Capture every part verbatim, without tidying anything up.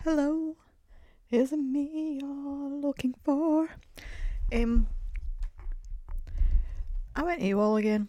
Hello, is it me you're looking for? Um, I went AWOL again.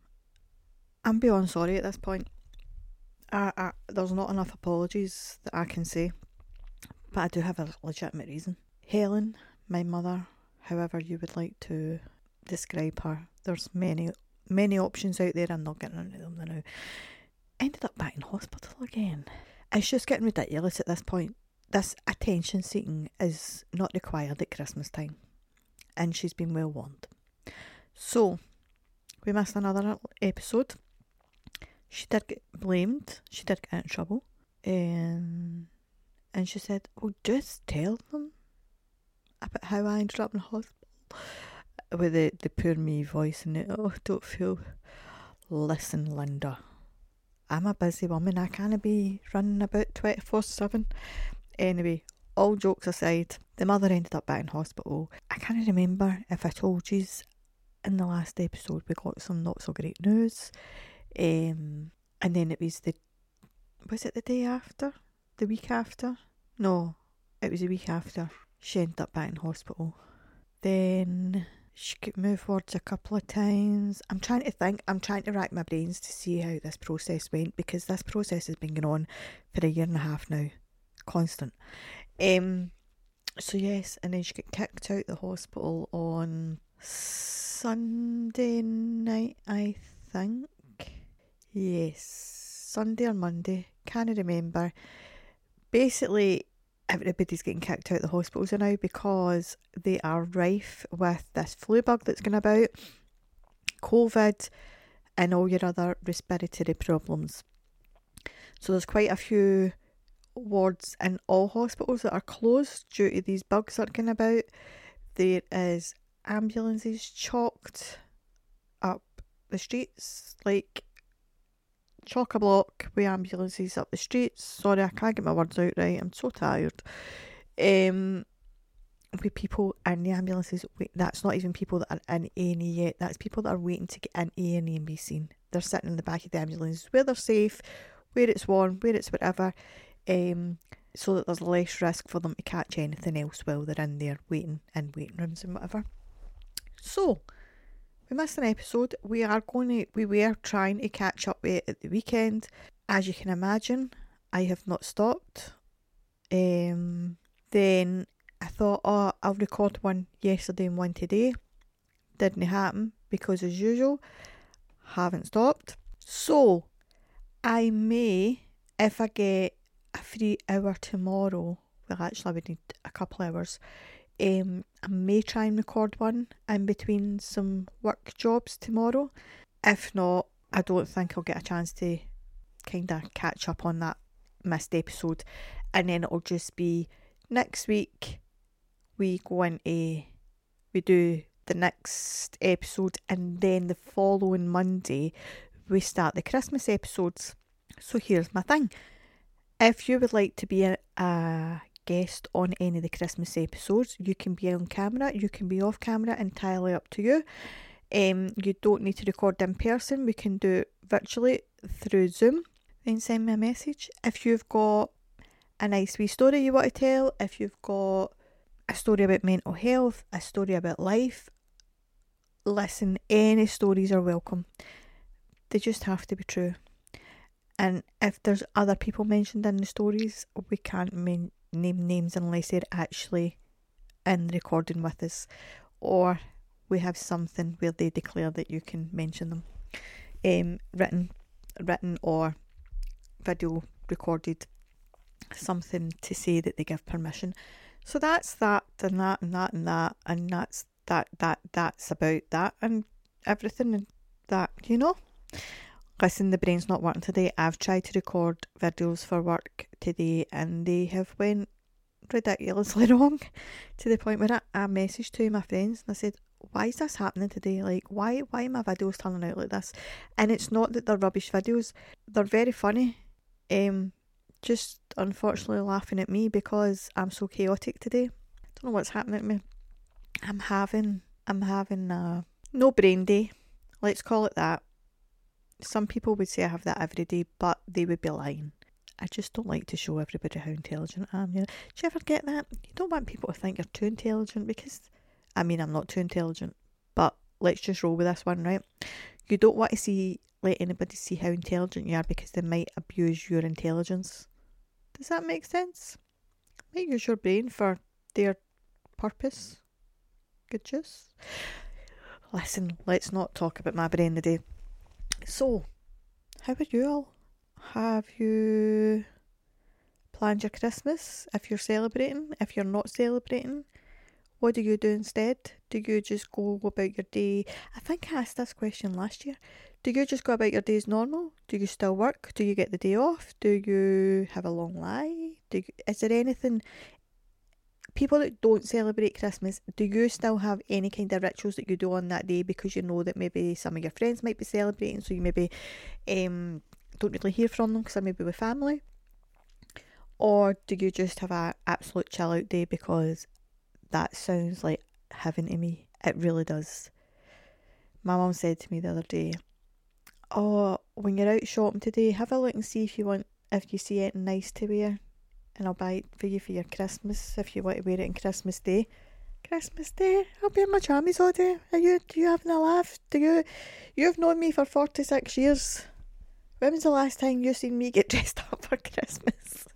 I'm beyond sorry at this point. I, I, there's not enough apologies that I can say, but I do have a legitimate reason. Helen, my mother, however you would like to describe her, there's many, many options out there. I'm not getting into them now. Ended up back in hospital again. It's just getting ridiculous at this point. This attention seeking is not required at Christmas time, and she's been well warned. So, we missed another episode. She did get blamed, she did get in trouble, um, and she said, "Oh, just tell them about how I ended up in hospital," with the, the poor me voice and it. Oh, don't feel. Listen, Linda, I'm a busy woman. I can't be running about twenty-four seven. Anyway, all jokes aside, the mother ended up back in hospital. I can't remember if I told you in the last episode we got some not so great news. Um, and then it was the, was it the day after? The week after? No, it was the week after. She ended up back in hospital. Then she could move forwards a couple of times. I'm trying to think, I'm trying to rack my brains to see how this process went, because this process has been going on for a year and a half now. Constant. Um, so yes, and then she got kicked out the hospital on Sunday night, I think. Yes, Sunday or Monday, can't remember. Basically, everybody's getting kicked out of the hospitals now because they are rife with this flu bug that's going about, COVID, and all your other respiratory problems. So there's quite a few wards in all hospitals that are closed due to these bugs that are going about. There is ambulances chalked up the streets, like chock-a-block with ambulances up the streets. Sorry, I can't get my words out right, I'm so tired. Um, with people in the ambulances, wait, that's not even people that are in A and E yet, that's people that are waiting to get in A and E and be seen. They're sitting in the back of the ambulances where they're safe, where it's warm, where it's whatever, um, so that there's less risk for them to catch anything else while they're in there waiting in waiting rooms and whatever. So, we missed an episode. We are going to, we were trying to catch up with it at the weekend. As you can imagine, I have not stopped. Um, then I thought, oh, I'll record one yesterday and one today. Didn't happen because, as usual, haven't stopped. So, I may, if I get a free hour tomorrow, well, actually, I would need a couple hours. Um, I may try and record one in between some work jobs tomorrow. If not, I don't think I'll get a chance to kind of catch up on that missed episode, and then it'll just be next week we go into, we do the next episode, and then the following Monday we start the Christmas episodes. So here's my thing. If you would like to be a, a guest on any of the Christmas episodes, you can be on camera, you can be off camera, entirely up to you. Um, you don't need to record in person, we can do it virtually through Zoom. Then send me a message. If you've got a nice wee story you want to tell, if you've got a story about mental health, a story about life, listen, any stories are welcome. They just have to be true. And if there's other people mentioned in the stories, we can't men- name names unless they're actually in the recording with us, or we have something where they declare that you can mention them, um, written, written or video recorded, something to say that they give permission. So that's that and that and that and that and that's that that that's about that and everything and that, you know. Listen, the brain's not working today. I've tried to record videos for work today and they have went ridiculously wrong, to the point where I, I messaged two of my friends and I said, why is this happening today? Like, why why are my videos turning out like this? And it's not that they're rubbish videos. They're very funny. Um, just unfortunately laughing at me because I'm so chaotic today. Don't know what's happening to me. I'm having, I'm having a no brain day. Let's call it that. Some people would say I have that every day, but they would be lying. I just don't like to show everybody how intelligent I am. You know? Do you ever get that? You don't want people to think you're too intelligent because, I mean, I'm not too intelligent, but let's just roll with this one, right? You don't want to see, let anybody see how intelligent you are because they might abuse your intelligence. Does that make sense? Might use your brain for their purpose. Good juice. Listen, let's not talk about my brain today. So, how are you all? Have you planned your Christmas? If you're celebrating, if you're not celebrating, what do you do instead? Do you just go about your day? I think I asked this question last year. Do you just go about your day as normal? Do you still work? Do you get the day off? Do you have a long lie? Do you, is there anything... People that don't celebrate Christmas, do you still have any kind of rituals that you do on that day because you know that maybe some of your friends might be celebrating, so you maybe um, don't really hear from them because they're maybe with family? Or do you just have an absolute chill out day because that sounds like heaven to me? It really does. My mum said to me the other day, oh, when you're out shopping today, have a look and see if you want, if you see anything nice to wear, and I'll buy it for you for your Christmas if you want to wear it on Christmas Day. Christmas Day? I'll be in my jammies all day. Are you, do you having a laugh? Do you, you've known me for forty-six years. When was the last time you seen me get dressed up for Christmas?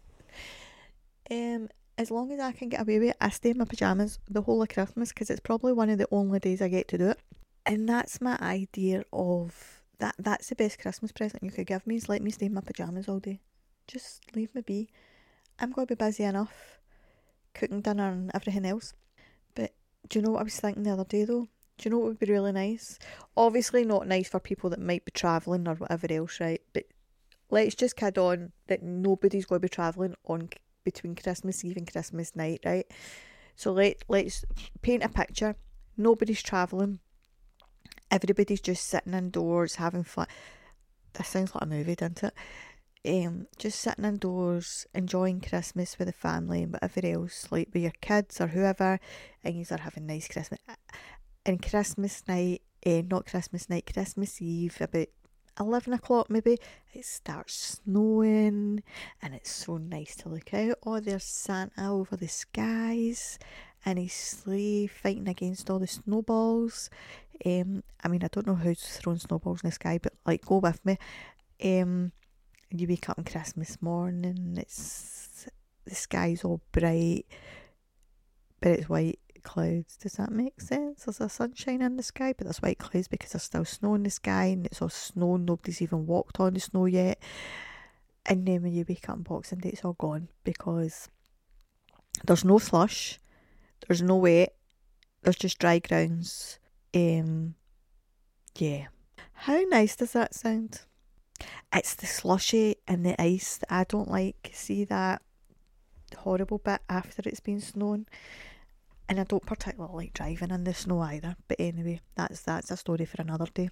um, as long as I can get away with it, I stay in my pyjamas the whole of Christmas because it's probably one of the only days I get to do it. And that's my idea of, that. that's the best Christmas present you could give me, is let me stay in my pyjamas all day. Just leave me be. I'm going to be busy enough cooking dinner and everything else. But do you know what I was thinking the other day though? Do you know what would be really nice? Obviously not nice for people that might be travelling or whatever else, right? But let's just kid on that nobody's going to be travelling on between Christmas Eve and Christmas night, right? So let, let's paint a picture. Nobody's travelling. Everybody's just sitting indoors having fun. That sounds like a movie, doesn't it? Um, just sitting indoors, enjoying Christmas with the family and whatever else, like with your kids or whoever, and you are having nice Christmas. And Christmas night, eh, not Christmas night, Christmas Eve, about eleven o'clock maybe, it starts snowing, and it's so nice to look out. Oh, there's Santa over the skies, and his sleigh fighting against all the snowballs. Um, I mean, I don't know who's throwing snowballs in the sky, but like, go with me. Um, and you wake up on Christmas morning, it's the sky's all bright, but it's white clouds. Does that make sense? There's a sunshine in the sky, but there's white clouds because there's still snow in the sky, and it's all snow, nobody's even walked on the snow yet. And then when you wake up on Boxing Day, it's all gone because there's no slush, there's no wet, there's just dry grounds. Um, yeah. How nice does that sound? It's the slushy and the ice that I don't like. See that horrible bit after it's been snowing? And I don't particularly like driving in the snow either. But anyway, that's that's a story for another day.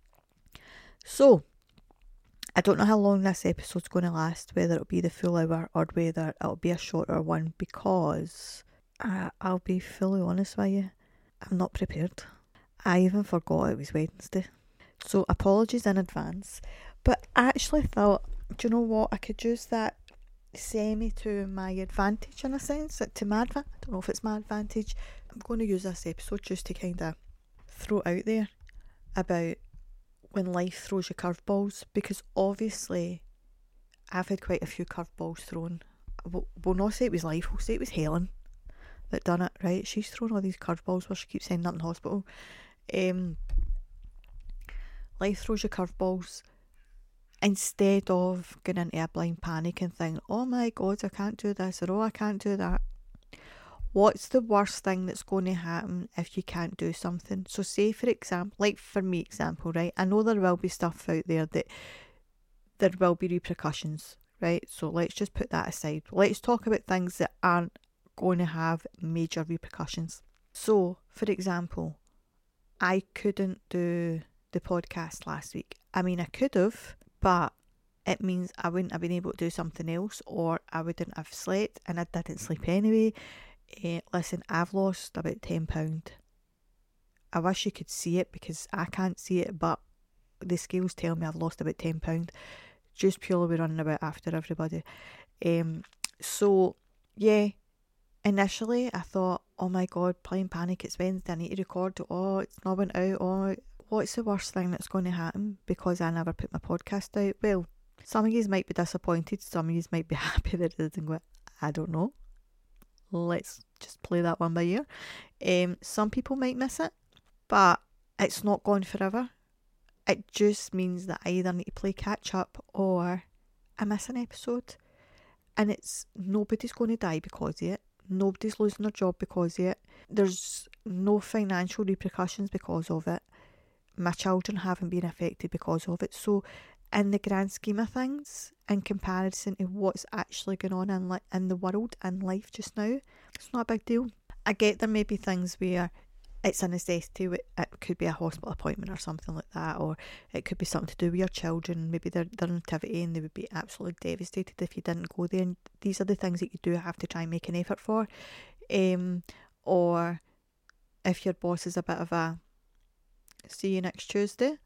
So, I don't know how long this episode's going to last, whether it'll be the full hour or whether it'll be a shorter one, because uh, I'll be fully honest with you, I'm not prepared. I even forgot it was Wednesday. So apologies in advance. But I actually thought, do you know what, I could use that semi to my advantage in a sense, to my advantage. I don't know if it's my advantage. I'm going to use this episode just to kind of throw out there about when life throws you curveballs, because obviously I've had quite a few curveballs thrown. We'll, we'll not say it was life, we'll say it was Helen that done it, right? She's thrown all these curveballs where she keeps ending up in hospital. Um, life throws you curveballs. Instead of going into a blind panic and think, oh my god, I can't do this, or oh, I can't do that. What's the worst thing that's going to happen if you can't do something? So say, for example, like for me example, right? I know there will be stuff out there that there will be repercussions, right? So let's just put that aside. Let's talk about things that aren't going to have major repercussions. So, for example, I couldn't do the podcast last week. I mean, I could have, but it means I wouldn't have been able to do something else, or I wouldn't have slept, and I didn't sleep anyway. Uh, listen, I've lost about ten pounds. I wish you could see it because I can't see it, but the scales tell me I've lost about ten pounds just purely be running about after everybody. Um, so, yeah, initially I thought, oh my god, Playing Panic, it's Wednesday, I need to record. Oh, it's not went out. Oh, what's the worst thing that's going to happen because I never put my podcast out? Well, some of you might be disappointed, some of you might be happy that it didn't go out. I don't know. Let's just play that one by ear. Um, some people might miss it, but it's not gone forever. It just means that I either need to play catch up or I miss an episode. And it's nobody's going to die because of it. Nobody's losing their job because of it. There's no financial repercussions because of it. My children haven't been affected because of it. So in the grand scheme of things, in comparison to what's actually going on in, li- in the world and life just now, it's not a big deal. I get there may be things where it's a necessity. It could be a hospital appointment or something like that, or it could be something to do with your children, maybe their, their nativity, and they would be absolutely devastated if you didn't go there. And these are the things that you do have to try and make an effort for. Um, or if your boss is a bit of a see you next Tuesday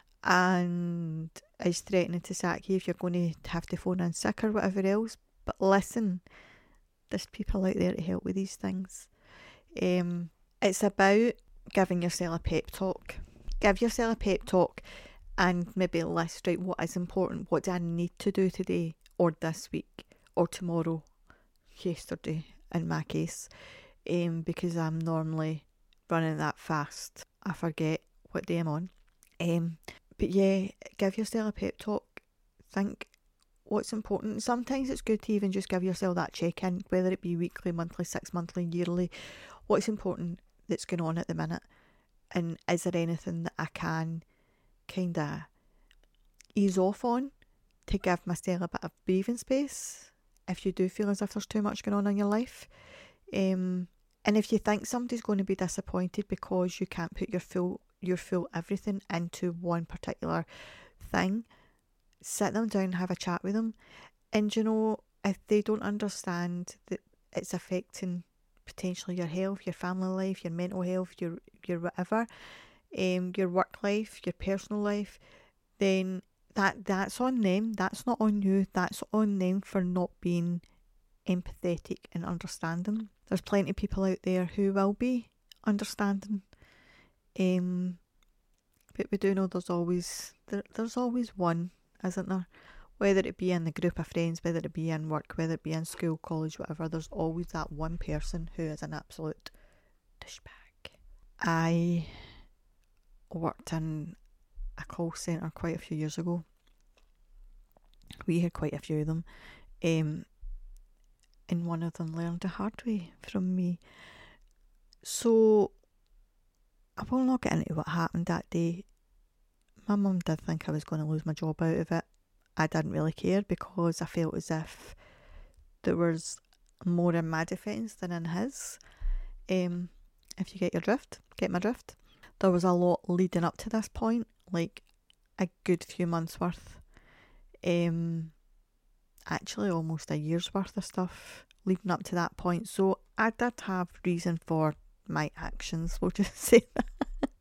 and is threatening to sack you if you're going to have to phone in sick or whatever else. But listen, there's people out there to help with these things. Um, it's about giving yourself a pep talk. Give yourself a pep talk and maybe list out what is important. What do I need to do today or this week or tomorrow, yesterday in my case, um, because I'm normally running that fast. I forget what day I'm on. Um, but yeah, give yourself a pep talk. Think what's important. Sometimes it's good to even just give yourself that check-in, whether it be weekly, monthly, six monthly, yearly. What's important that's going on at the minute? And is there anything that I can kind of ease off on to give myself a bit of breathing space if you do feel as if there's too much going on in your life? Um, and if you think somebody's going to be disappointed because you can't put your full your full everything into one particular thing, sit them down and have a chat with them. And you know, if they don't understand that it's affecting potentially your health, your family life, your mental health, your your whatever, um, your work life, your personal life, then that that's on them. That's not on you. That's on them for not being empathetic and understanding. There's plenty of people out there who will be understanding. Um, but we do know there's always there, there's always one, isn't there? Whether it be in the group of friends, whether it be in work, whether it be in school, college, whatever, there's always that one person who is an absolute douchebag. I worked in a call centre quite a few years ago. We had quite a few of them. Um, and one of them learned the hard way from me. So I will not get into what happened that day. My mum did think I was going to lose my job out of it. I didn't really care because I felt as if there was more in my defence than in his. Um, if you get your drift, get my drift. There was a lot leading up to this point, like a good few months worth. Um, actually almost a year's worth of stuff leading up to that point. So I did have reason for my actions, we'll just say that.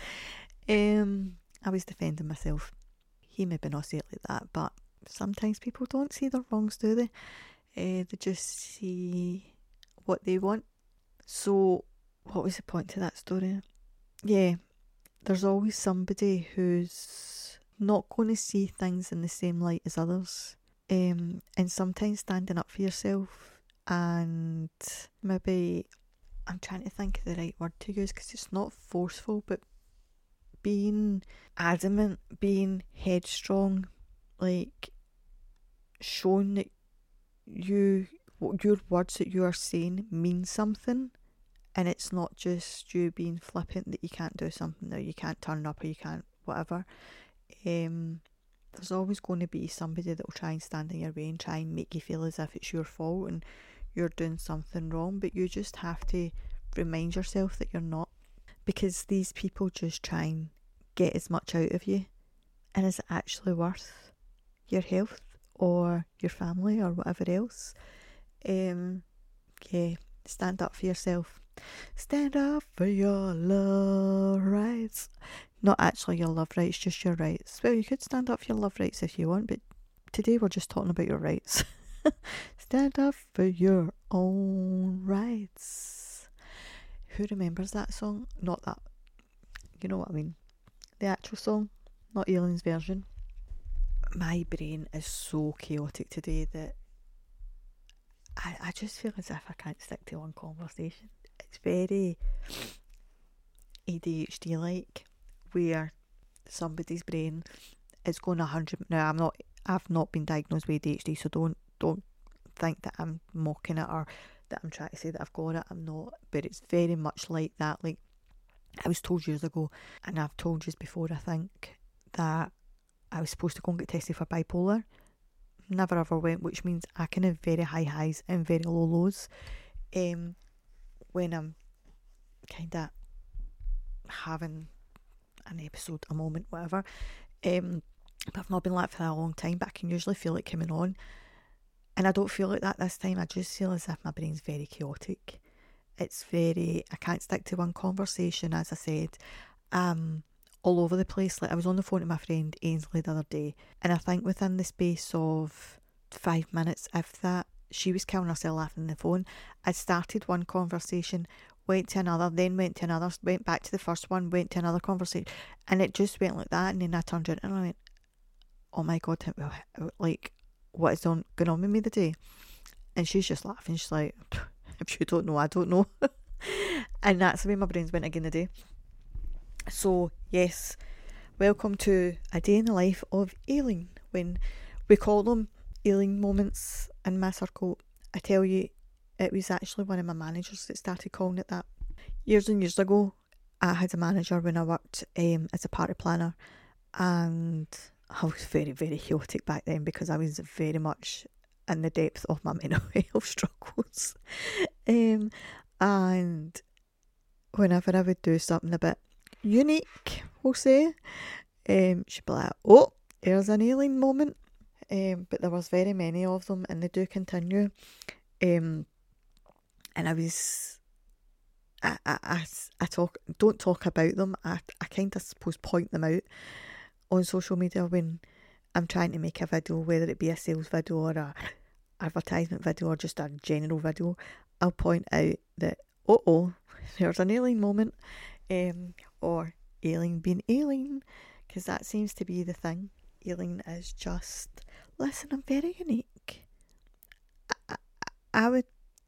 um, I was defending myself. He maybe not say it like that, but sometimes people don't see their wrongs, do they? Uh, they just see what they want. So what was the point to that story? Yeah, there's always somebody who's not going to see things in the same light as others. Um, and sometimes standing up for yourself and maybe, I'm trying to think of the right word to use because it's not forceful, but being adamant, being headstrong, like showing that you, your words that you are saying mean something, and it's not just you being flippant that you can't do something, or you can't turn up, or you can't whatever. Um, there's always going to be somebody that will try and stand in your way and try and make you feel as if it's your fault and you're doing something wrong, but you just have to remind yourself that you're not, because these people just try and get as much out of you. And is it actually worth your health or your family or whatever else? Um, yeah, stand up for yourself. Stand up for your love rights. Not actually your love rights, just your rights. Well, you could stand up for your love rights if you want, but today we're just talking about your rights. Stand up for your own rights. Who remembers that song? Not that, you know what I mean. The actual song, not Eileen's version. My brain is so chaotic today that I, I just feel as if I can't stick to one conversation. It's very A D H D like, where somebody's brain is going a hundred. Now I'm not. I've not been diagnosed with A D H D, so don't don't think that I'm mocking it or that I'm trying to say that I've got it. I'm not. But it's very much like that. Like I was told years ago, and I've told you before, I think, that I was supposed to go and get tested for bipolar. Never ever went, which means I can have very high highs and very low lows. Um, when I'm kind of having an episode, a moment, whatever. Um, but I've not been like that for a long time, but I can usually feel it coming on. And I don't feel like that this time. I just feel as if my brain's very chaotic. It's very, I can't stick to one conversation, as I said. Um, all over the place. Like I was on the phone to my friend Ainsley the other day, and I think within the space of five minutes, if that, she was killing herself laughing on the phone. I started one conversation, went to another, then went to another, went back to the first one, went to another conversation, and it just went like that. And then I turned around and I went, oh my god, like, what is on, going on with me today? And she's just laughing. She's like, if you don't know, I don't know. And that's the way my brain's went again today. So yes, welcome to a day in the life of Aileen. When we call them Aileen moments in my circle, I tell you, it was actually one of my managers that started calling it that. Years and years ago, I had a manager when I worked um, as a party planner, and I was very, very chaotic back then because I was very much in the depth of my mental health struggles. um, and whenever I would do something a bit unique, we'll say, um, she'd be like, oh, here's an Aileen moment. Um, but there was very many of them, and they do continue. Um, and I was, I, I, I, I talk, don't talk about them. I, I kind of suppose point them out on social media when I'm trying to make a video, whether it be a sales video or a advertisement video or just a general video. I'll point out that, oh, oh, there's an Aileen moment. Um, or Aileen being Aileen, because that seems to be the thing. Aileen is just, listen, I'm very unique. I, I, I would,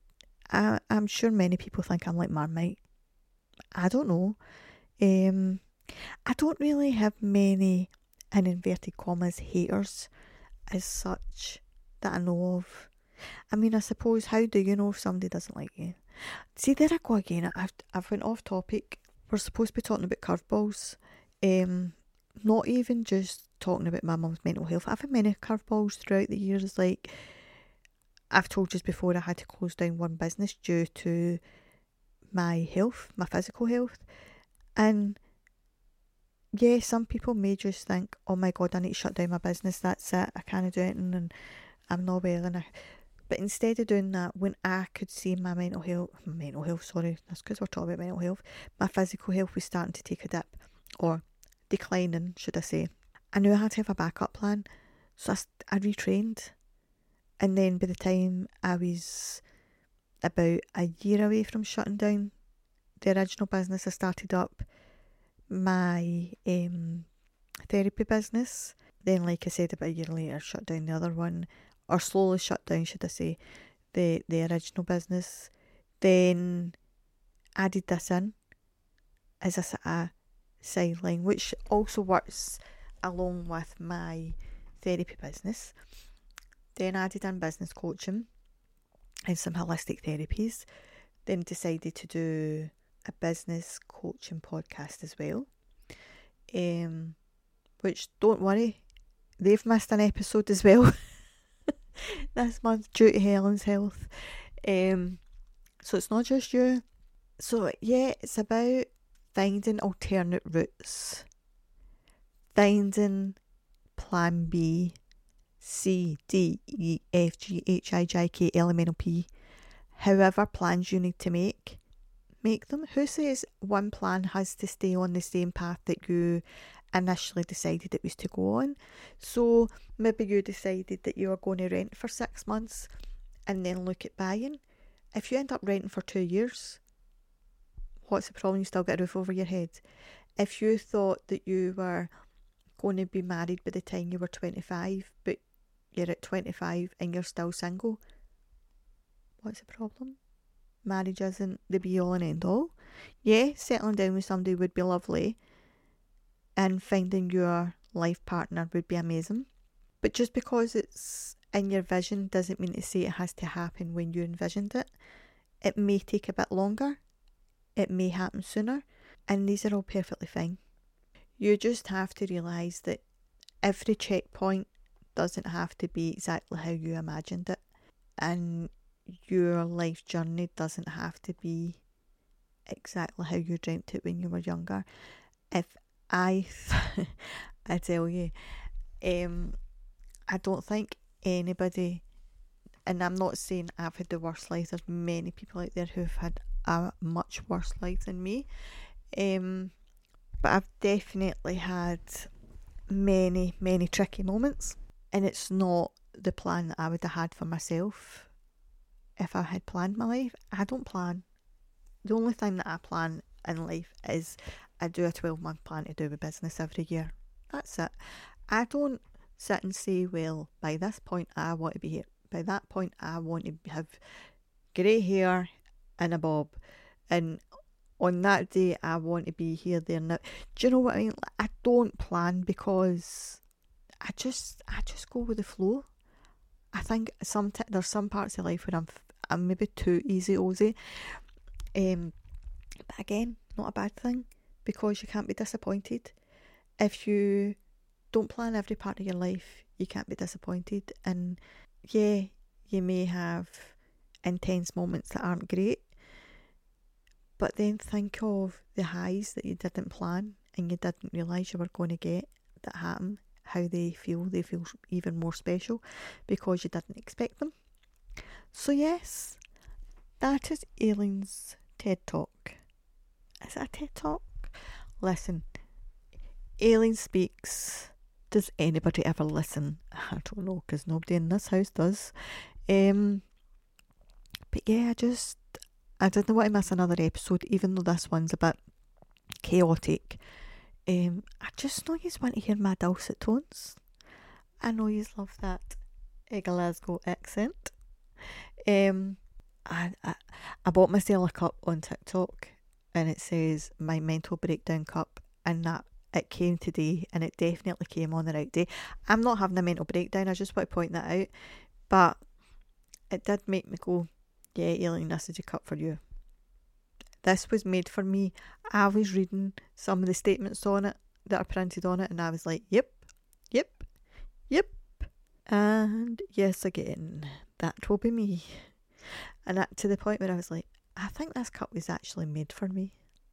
I, I'm sure many people think I'm like Marmite. I don't know. Um, I don't really have many, in inverted commas, haters as such that I know of. I mean, I suppose, how do you know if somebody doesn't like you? See, there I go again. I've, I've went off topic. We're supposed to be talking about curveballs. Um, not even just talking about my mum's mental health. I've had many curveballs throughout the years. Like, I've told you before, I had to close down one business due to my health, my physical health. And yeah, some people may just think, oh my god, I need to shut down my business. That's it. I can't do anything and I'm not well. And I, but instead of doing that, when I could see my mental health, mental health, sorry, that's because we're talking about mental health, my physical health was starting to take a dip, or declining, should I say. I knew I had to have a backup plan, so I, I retrained. And then by the time I was about a year away from shutting down the original business, I started up my um, therapy business. Then, like I said, about a year later, shut down the other one, or slowly shut down, should I say, the, the original business. Then added this in as a sort of sideline, which also works along with my therapy business. Then added in business coaching and some holistic therapies. Then decided to do a business coaching podcast as well. Um, which, don't worry, they've missed an episode as well this month due to Helen's health. Um, so it's not just you. So yeah, it's about finding alternate routes, finding plan B, C, D, E, F, G, H, I, J, K, L, M, N, O, P. However plans you need to make, make them. Who says one plan has to stay on the same path that you initially decided it was to go on. So maybe you decided that you were going to rent for six months and then look at buying. If you end up renting for two years, what's the problem? You still get a roof over your head. If you thought that you were going to be married by the time you were twenty-five, but you're at twenty-five and you're still single, what's the problem? Marriage isn't the be all and end all. Yeah, settling down with somebody would be lovely, and finding your life partner would be amazing. But just because it's in your vision doesn't mean to say it has to happen when you envisioned it. It may take a bit longer. It may happen sooner. And these are all perfectly fine. You just have to realise that every checkpoint doesn't have to be exactly how you imagined it. And your life journey doesn't have to be exactly how you dreamt it when you were younger. If I, th- I tell you, um, I don't think anybody, and I'm not saying I've had the worst life, there's many people out there who've had a much worse life than me, um, but I've definitely had many, many tricky moments, and it's not the plan that I would have had for myself if I had planned my life. I don't plan. The only thing that I plan in life is I do a twelve month plan to do with business every year. That's it. I don't sit and say, well, by this point I want to be here. By that point I want to have grey hair and a bob. And on that day I want to be here, there, now. Do you know what I mean? I don't plan because I just I just go with the flow. I think some t- there's some parts of life where I'm I'm maybe too easy-ozy. Um, but again, not a bad thing, because you can't be disappointed. If you don't plan every part of your life, you can't be disappointed. And yeah, you may have intense moments that aren't great, but then think of the highs that you didn't plan and you didn't realise you were going to get that happen, how they feel. They feel even more special because you didn't expect them. So yes, that is Aileen's TED Talk. Is it a TED Talk? Listen, Aileen speaks. Does anybody ever listen? I don't know, because nobody in this house does. Um, but yeah, I just, I didn't want to miss another episode, even though this one's a bit chaotic. Um, I just know you want to hear my dulcet tones. I know you love that Glasgow accent. Um, I, I I bought myself a cup on TikTok, and it says my mental breakdown cup, and that it came today, and it definitely came on the right day. I'm not having a mental breakdown, I just want to point that out, but it did make me go, yeah, Aileen, this is a cup for you. This was made for me. I was reading some of the statements on it that are printed on it, and I was like, yep, yep, yep, and yes again, that will be me. And that, to the point where I was like, I think this cup was actually made for me.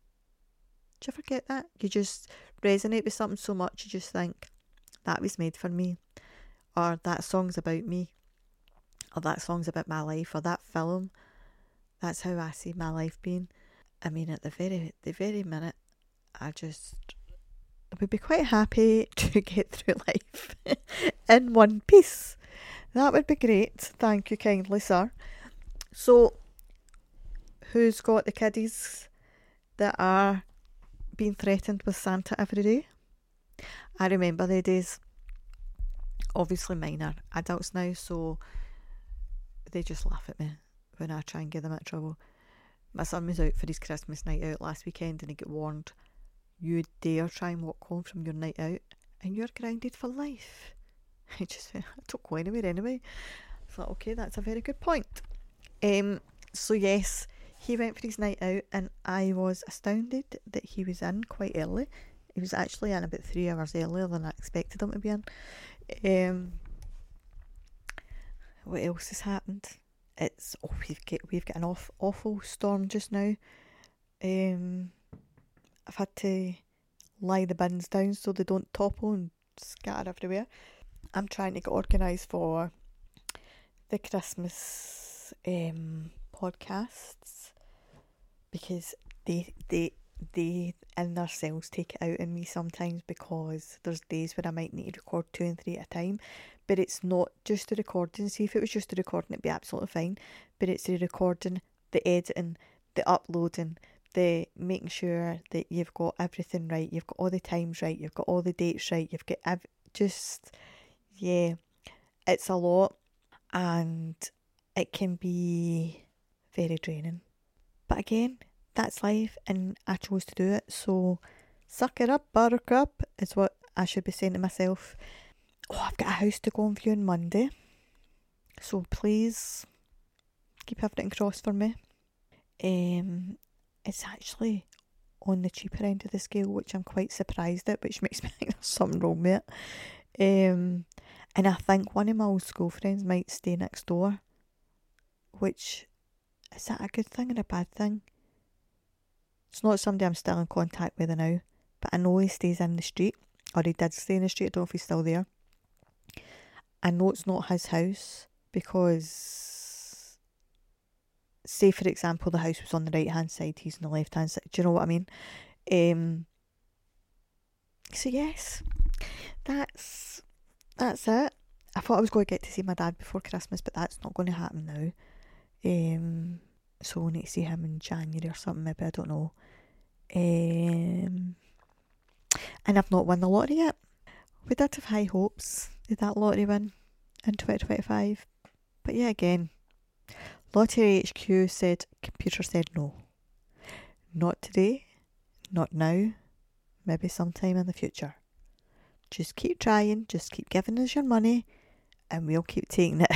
Do you ever get that? You just resonate with something so much, you just think, that was made for me. Or that song's about me. Or that song's about my life. Or that film. That's how I see my life being. I mean, at the very, the very minute, I just would be quite happy to get through life in one piece. That would be great. Thank you kindly, sir. So, who's got the kiddies that are being threatened with Santa every day? I remember the days. Obviously mine are adults now, so they just laugh at me when I try and get them into trouble. My son was out for his Christmas night out last weekend, and he got warned, you dare try and walk home from your night out and you're grounded for life. I just went, I don't go anywhere anyway. I thought, okay, that's a very good point. Um, so yes, he went for his night out, and I was astounded that he was in quite early. He was actually in about three hours earlier than I expected him to be in. Um, what else has happened? It's oh we've got we've got an off, awful storm just now. Um, I've had to lie the bins down so they don't topple and scatter everywhere. I'm trying to get organised for the Christmas um podcasts, because they they they in themselves take it out in me sometimes, because there's days where I might need to record two and three at a time, but it's not just the recording. See, if it was just the recording, it'd be absolutely fine, but it's the recording, the editing, the uploading, the making sure that you've got everything right, you've got all the times right, you've got all the dates right, you've got ev- just, yeah, it's a lot, and it can be very draining. But again, that's life, and I chose to do it, so suck it up, buttercup, is what I should be saying to myself. Oh, I've got a house to go and view on Monday, so please keep everything crossed for me. Um, it's actually on the cheaper end of the scale, which I'm quite surprised at, which makes me think there's something wrong with it. Um, and I think one of my old school friends might stay next door, which, is that a good thing or a bad thing? It's not somebody I'm still in contact with now, but I know he stays in the street, or he did stay in the street. I don't know if he's still there. I know it's not his house, because, say for example, the house was on the right hand side, he's on the left hand side. Do you know what I mean? Um. So yes, that's that's it. I thought I was going to get to see my dad before Christmas, but that's not going to happen now. Um. So we'll need to see him in January or something, maybe, I don't know. Um, and I've not won the lottery yet. We did have high hopes of that lottery win in twenty twenty-five. But yeah, again, Lottery H Q said, computer said no. Not today, not now, maybe sometime in the future. Just keep trying, just keep giving us your money, and we'll keep taking it.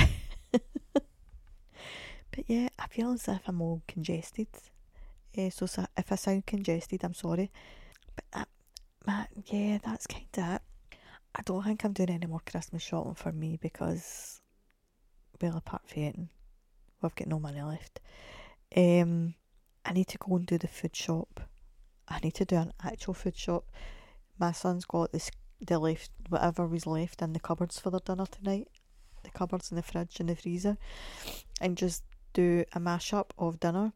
But yeah, I feel as if I'm all congested. Uh, so, so if I sound congested, I'm sorry. But that, man, yeah, that's kind of it. I don't think I'm doing any more Christmas shopping for me, because, well, apart from eating, we've got no money left. Um, I need to go and do the food shop. I need to do an actual food shop. My son's got this, the left, whatever was left in the cupboards for their dinner tonight. The cupboards and the fridge and the freezer. And just do a mashup of dinner.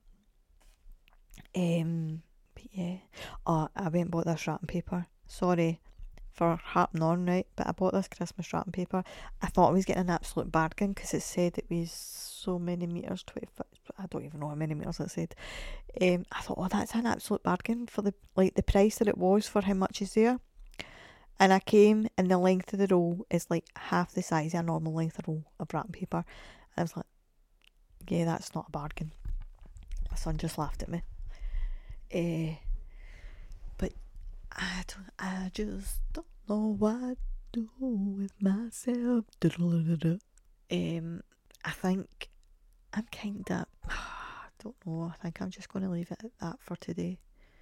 Um, but yeah. Oh, I went and bought this wrapping paper. Sorry for harping on, right? But I bought this Christmas wrapping paper. I thought I was getting an absolute bargain, because it said it was so many metres, twenty-five, I don't even know how many metres it said. Um, I thought, oh, that's an absolute bargain for the like the price that it was for how much is there. And I came, and the length of the roll is like half the size of a normal length of roll of wrapping paper. And I was like, yeah, that's not a bargain. My son just laughed at me. Uh, but I don't, I just don't know what to do with myself. Um, I think I'm kind of, I don't know, I think I'm just going to leave it at that for today,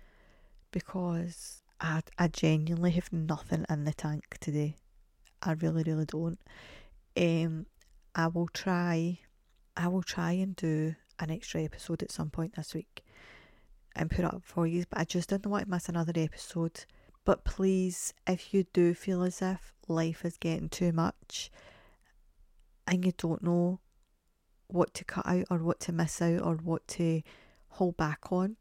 because I, I genuinely have nothing in the tank today. I really, really don't. Um, I will try, I will try and do an extra episode at some point this week and put it up for you, but I just didn't want to miss another episode. But please, if you do feel as if life is getting too much and you don't know what to cut out or what to miss out or what to hold back on,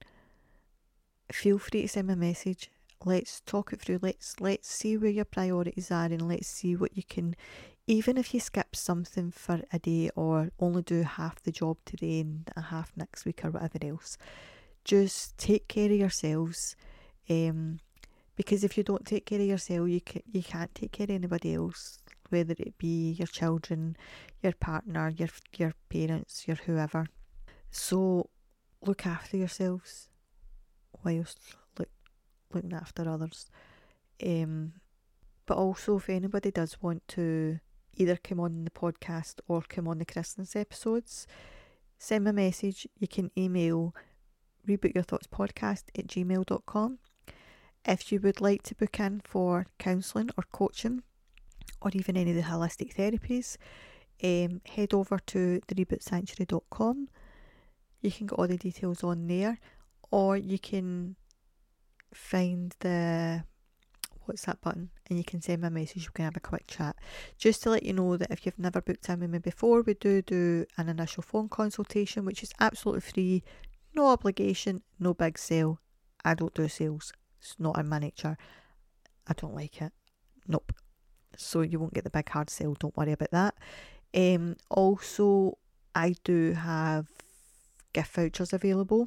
feel free to send me a message. Let's talk it through. Let's let's see where your priorities are, and let's see what you can, even if you skip something for a day or only do half the job today and a half next week or whatever else, just take care of yourselves. Um, because if you don't take care of yourself, you can, you can't take care of anybody else, whether it be your children, your partner, your your parents, your whoever. So look after yourselves whilst look, looking after others. Um, but also, if anybody does want to either come on the podcast or come on the Christmas episodes, send me a message. You can email rebootyourthoughtspodcast at gmail dot com. If you would like to book in for counselling or coaching, or even any of the holistic therapies, um, head over to the reboot sanctuary dot com. You can get all the details on there, or you can find the what's that button and you can send me a message. We can have a quick chat. Just to let you know that if you've never booked in with me before, we do do an initial phone consultation, which is absolutely free, no obligation, no big sale, I don't do sales. It's not in my nature. I don't like it. Nope. So you won't get the big hard sale. Don't worry about that. Um, also, I do have gift vouchers available.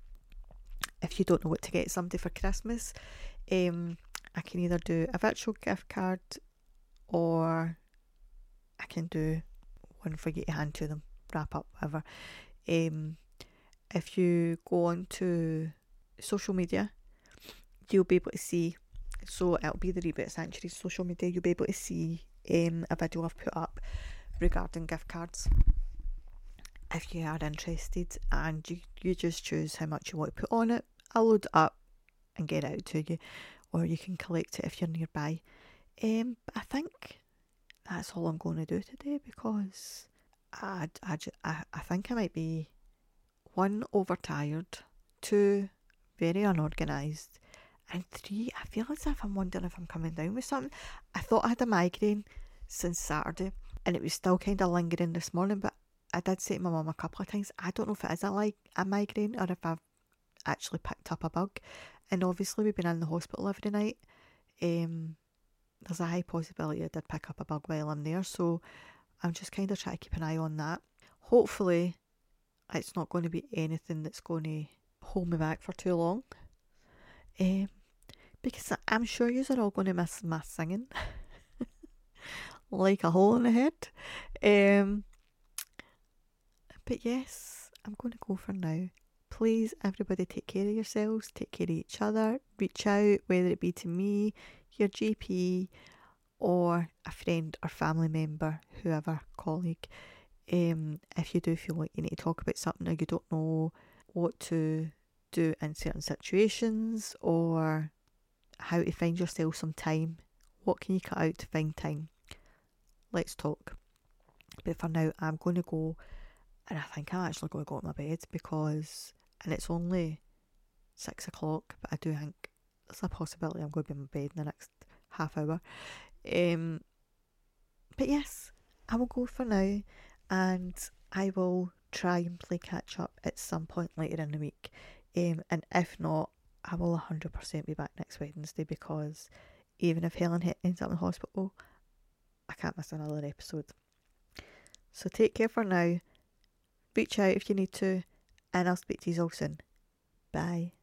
If you don't know what to get somebody for Christmas, um, I can either do a virtual gift card or I can do one for you to hand to them, wrap up, whatever. Um, if you go on to social media, you'll be able to see, so it'll be the Reboot Sanctuary social media, you'll be able to see um, a video I've put up regarding gift cards. If you are interested, and you, you just choose how much you want to put on it, I'll load it up and get it out to you, or you can collect it if you're nearby. Um, but I think that's all I'm going to do today, because I, I, I, I think I might be, one, overtired, two, very unorganised, and three, I feel as if I'm wondering if I'm coming down with something. I thought I had a migraine since Saturday, and it was still kind of lingering this morning, but I did say to my mum a couple of times, I don't know if it is a, like, a migraine or if I've actually picked up a bug. And obviously we've been in the hospital every night. Um, there's a high possibility I did pick up a bug while I'm there, so I'm just kind of trying to keep an eye on that. Hopefully it's not going to be anything that's going to hold me back for too long, um, because I'm sure you are all going to miss my singing like a hole in the head. Um, but yes, I'm going to go for now. Please, everybody, take care of yourselves, take care of each other, reach out, whether it be to me, your G P, or a friend or family member, whoever, colleague. Um, if you do feel like you need to talk about something, or you don't know what to do in certain situations, or how to find yourself some time, what can you cut out to find time? Let's talk. But for now, I'm going to go, and I think I'm actually going to go to my bed, because, and it's only six o'clock, but I do think there's a possibility I'm going to be in my bed in the next half hour. Um, but yes, I will go for now, and I will try and play catch up at some point later in the week. Um, and if not, I will one hundred percent be back next Wednesday, because even if Helen ends up in hospital, I can't miss another episode. So take care for now. Reach out if you need to, and I'll speak to you all soon. Bye.